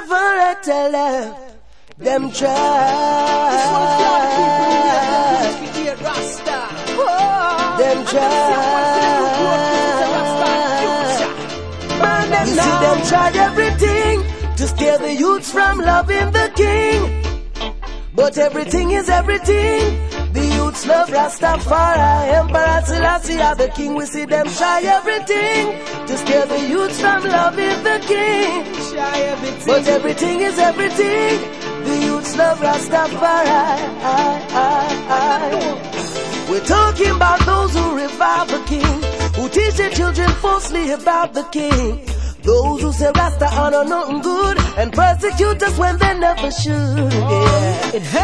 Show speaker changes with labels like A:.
A: I tell them try. Them try. Man, you see them tried everything to scare the youths from loving the king. But everything is everything. The youths love Rastafari. Emperor Selassie are the king. We see them try everything to scare the youths from loving the king. But everything is everything. The youths love Rastafari. We're talking about those who revive the king, who teach their children falsely about the king. Those who say Rasta honor nothing good and persecute us when they never should. Yeah.